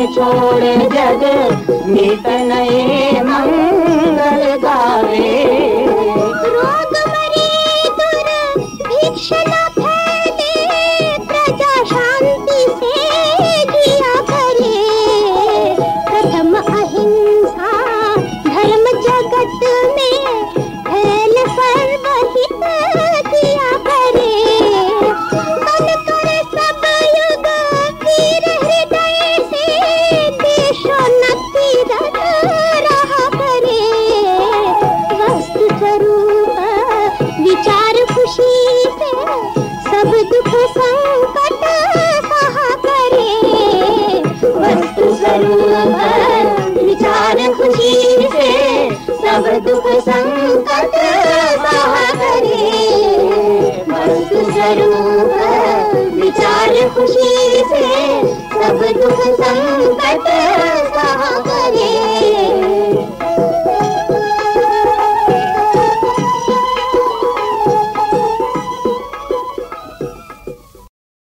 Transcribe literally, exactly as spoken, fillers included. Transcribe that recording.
छोड़ जग नित नए मंगल गावे। रोग मरे दुर भिक्ष न फैले, प्रजा शांति से जिया करे। प्रथम अहिंसा धर्म जगत में फैल सर्वहित किया करे। मन करे सब युग वीर हृदय से, देशोन्नति रत रहा करे। वस्तु स्वरूप विचार खुशी से, सब दुख संकट सहा करे। वस्तु स्वरूप विचार खुशी से, सब दुख संकट सहा करे। वस्तु स्वरूप विचार खुशी से, सब दुख संकट